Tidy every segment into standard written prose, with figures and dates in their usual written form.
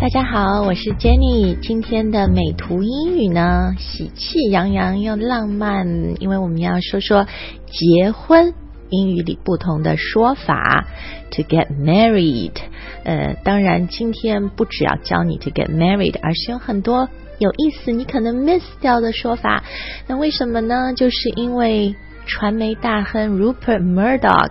大家好，我是 Jenny。今天的美图英语呢，喜气洋洋又浪漫，因为我们要说说结婚英语里不同的说法。To get married， 当然今天不只要教你 to get married， 而是有很多有意思你可能 miss 掉的说法。那为什么呢？就是因为传媒大亨 Rupert Murdoch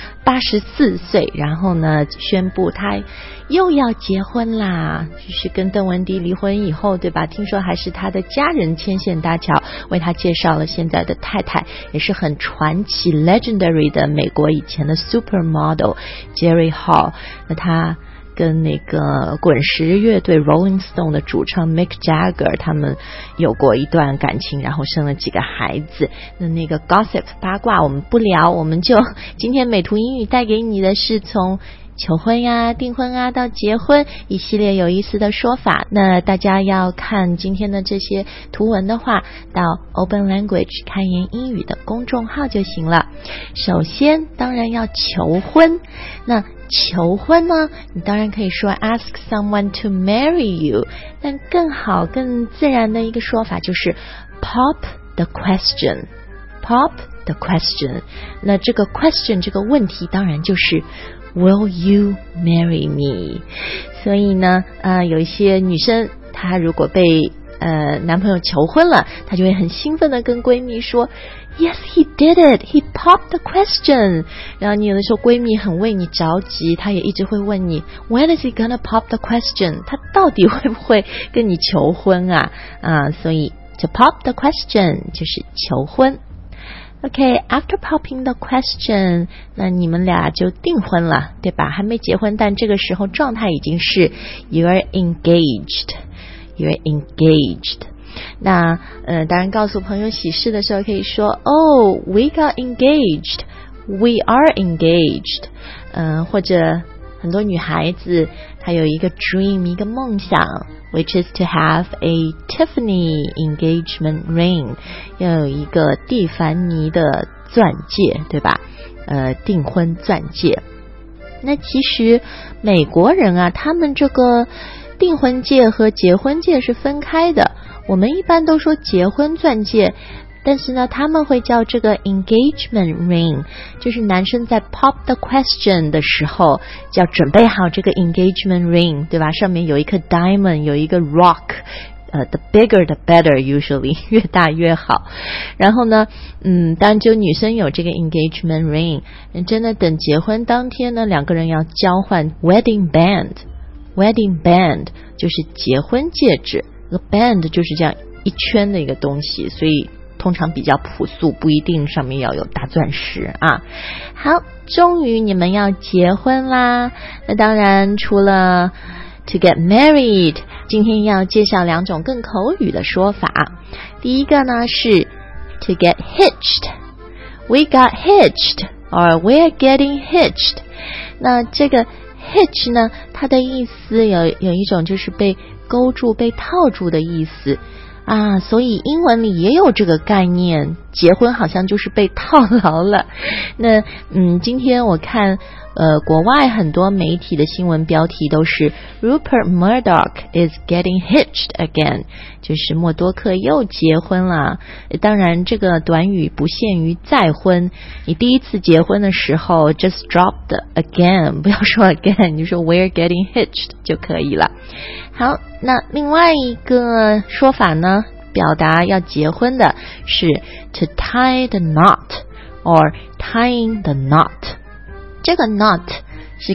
84岁，然后呢宣布他又要结婚啦，就是跟邓文迪离婚以后，对吧？听说还是他的家人牵线搭桥为他介绍了现在的太太，也是很传奇 legendary 的美国以前的 supermodel Jerry Hall。那他跟那个滚石乐队 Rolling Stone 的主唱 Mick Jagger 他们有过一段感情，然后生了几个孩子。那个 gossip 八卦我们不聊，我们就今天美图英语带给你的是从求婚呀、订婚啊到结婚一系列有意思的说法。那大家要看今天的这些图文的话，到 Open Language 开言英语的公众号就行了。首先当然要求婚，那求婚呢，你当然可以说 ask someone to marry you， 但更好更自然的一个说法就是 pop the question。 pop the question， 那这个 question 这个问题当然就是 Will you marry me？ 所以呢有一些女生她如果被男朋友求婚了，她就会很兴奋的跟闺蜜说Yes, he did it. He popped the question. 然后你有的时候闺蜜很为你着急，她也一直会问你 When is he gonna pop the question？ 他到底会不会跟你求婚啊？所以 to pop the question 就是求婚。Okay, after popping the question， 那你们俩就订婚了，对吧？还没结婚，但这个时候状态已经是 You're engaged. You're engaged。那当然告诉朋友喜事的时候可以说 Oh, we got engaged. We are engaged. 或者很多女孩子她有一个 dream， 一个梦想 which is to have a Tiffany engagement ring， 要有一个蒂凡尼的钻戒，对吧？订婚钻戒。那其实美国人啊，他们这个订婚戒和结婚戒是分开的。我们一般都说结婚钻戒，但是呢他们会叫这个 engagement ring， 就是男生在 pop the question 的时候就要准备好这个 engagement ring， 对吧？上面有一颗 diamond， 有一个 rock， the bigger the better usually， 越大越好。然后呢当然只有女生有这个 engagement ring， 真的等结婚当天呢，两个人要交换 wedding band。wedding band 就是结婚戒指，这个 band 就是这样一圈的一个东西，所以通常比较朴素，不一定上面要有大钻石啊。好，终于你们要结婚啦。那当然除了 to get married， 今天要介绍两种更口语的说法。第一个呢是 to get hitched。 We got hitched or we're getting hitched。 那这个hitch 呢，它的意思有一种就是被勾住、被套住的意思啊，所以英文里也有这个概念，结婚好像就是被套牢了。那今天我看国外很多媒体的新闻标题都是 Rupert Murdoch is getting hitched again， 就是默多克又结婚了。当然这个短语不限于再婚，你第一次结婚的时候 just drop the again， 不要说 again， 你就说 we're getting hitched 就可以了。好，那另外一个说法呢，表达要结婚的是 to tie the knot or tying the knot。这个 knot 是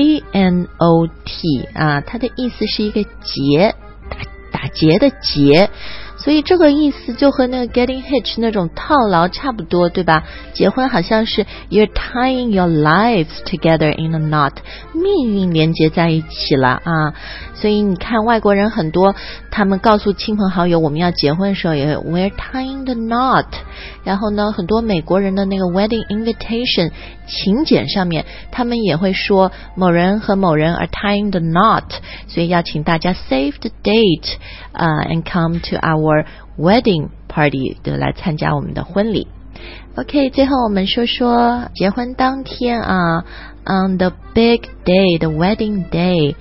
K-N-O-T 啊，它的意思是一个结，打结的结，所以这个意思就和那个 getting hitched 那种套牢差不多，对吧？结婚好像是 you're tying your lives together in a knot， 命运连接在一起了啊。所以你看外国人很多，他们告诉亲朋好友我们要结婚的时候也 we're tying the knot。 然后呢很多美国人的那个 wedding invitation 请柬上面他们也会说某人和某人 are tying the knot， 所以要请大家 save the date and come to our wedding party， 来参加我们的婚礼。 OK， 最后我们说说结婚当天啊 on the big day， the wedding day，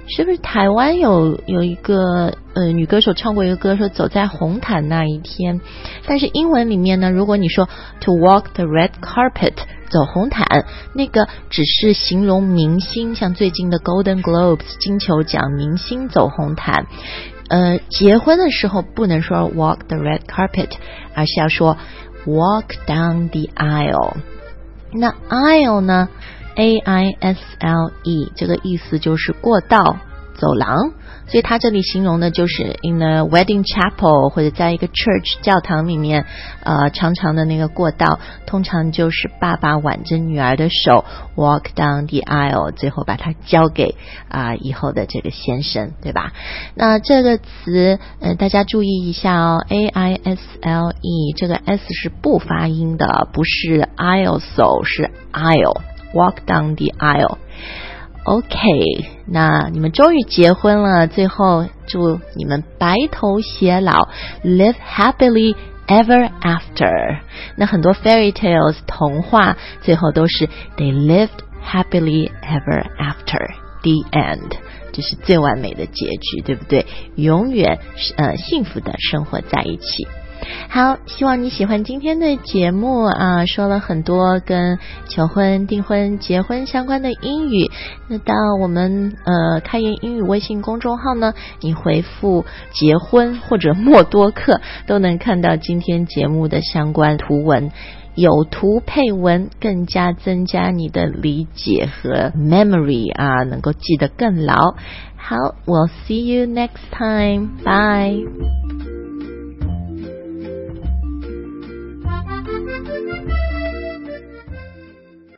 是不是台湾有一个女歌手唱过一个歌说走在红毯那一天，但是英文里面呢，如果你说 to walk the red carpet 走红毯，那个只是形容明星，像最近的 Golden Globes 金球奖明星走红毯。结婚的时候不能说 walk the red carpet， 而是要说 walk down the aisle。 那 aisle 呢 A-I-S-L-E 这个意思就是过道走廊，所以他这里形容的就是 in a wedding chapel 或者在一个 church 教堂里面长长的那个过道，通常就是爸爸挽着女儿的手 walk down the aisle， 最后把它交给以后的这个先生，对吧？那这个词大家注意一下哦， A-I-S-L-E 这个 S 是不发音的，不是 aisle 是 aisle walk down the aisle。OK， 那你们终于结婚了，最后祝你们白头偕老 live happily ever after。 那很多 fairy tales 童话最后都是 they lived happily ever after the end， 这是最完美的结局，对不对？永远幸福的生活在一起。好，希望你喜欢今天的节目说了很多跟求婚、订婚、结婚相关的英语。那到我们开言英语微信公众号呢，你回复结婚或者默多克都能看到今天节目的相关图文，有图配文，更加增加你的理解和 memory 能够记得更牢。好， we'll see you next time. Bye.